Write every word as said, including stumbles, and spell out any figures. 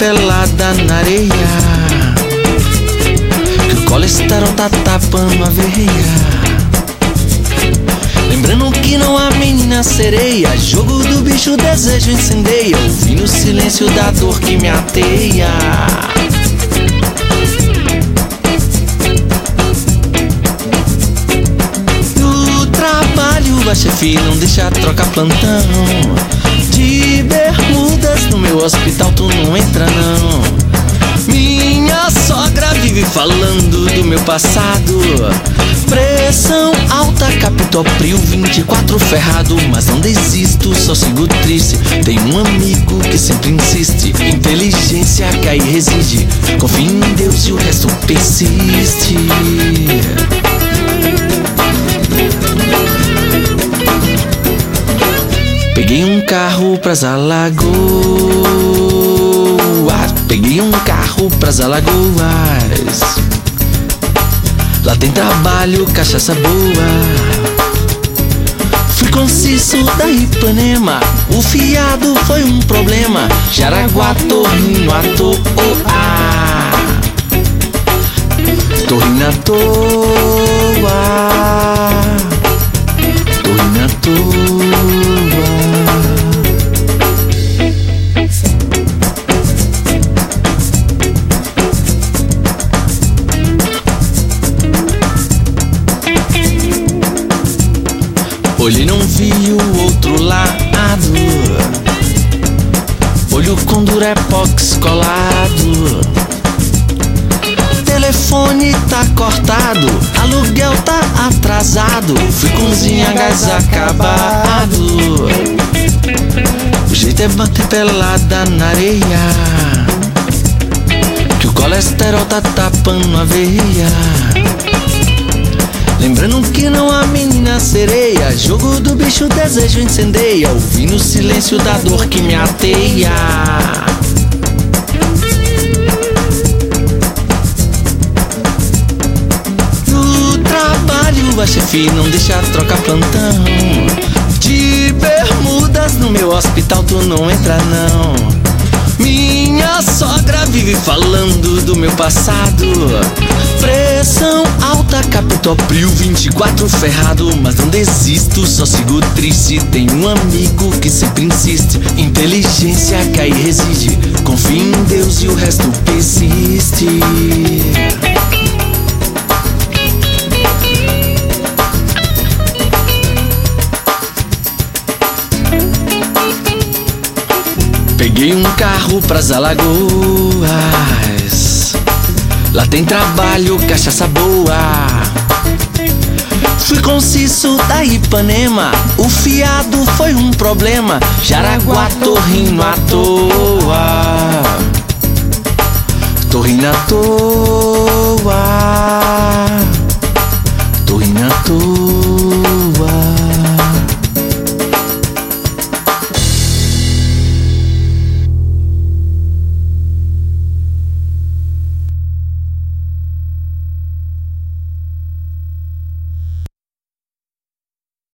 pelada na areia, que o colesterol tá tapando a veia. Lembrando que não há menina sereia, jogo do bicho, desejo incendeia, ouvindo o silêncio da dor que me ateia. No trabalho a chefe não deixa trocar plantão, de bermudas no meu hospital tu não entra não. Minha sogra vive falando do meu passado, pressão alta, captopril vinte e quatro ferrado. Mas não desisto, só sigo triste. Tem um amigo que sempre insiste, inteligência cai e resiste. Confia em Deus e o resto persiste. Peguei um carro pras Alagoas, peguei um carro pras Alagoas. Lá tem trabalho, cachaça boa. Fui conciso da Ipanema, o fiado foi um problema. Jaraguá, Torrinho à toa, Torrinho à toa, Torrinho à toa. Olhei, não vi o outro lado, olho com durepox colado. Telefone tá cortado, aluguel tá atrasado, fui cozinha gás acabado. O jeito é bater pelada na areia, que o colesterol tá tapando a veia. Lembrando que não há menina sereia, jogo do bicho, desejo incendeia, ouvindo o silêncio da dor que me ateia. No trabalho a chefe não deixa trocar plantão, de bermudas no meu hospital tu não entra não. Minha sogra vive falando do meu passado, pressão alta, captopril vinte e quatro ferrado. Mas não desisto, só sigo triste. Tem um amigo que sempre insiste, inteligência cai e resiste. Confia em Deus e o resto persiste. Peguei um carro pras Alagoas, lá tem trabalho, cachaça boa. Fui conciso da Ipanema, o fiado foi um problema. Jaraguá, Torrinho à toa, Torrinho à toa, Torrinho à toa.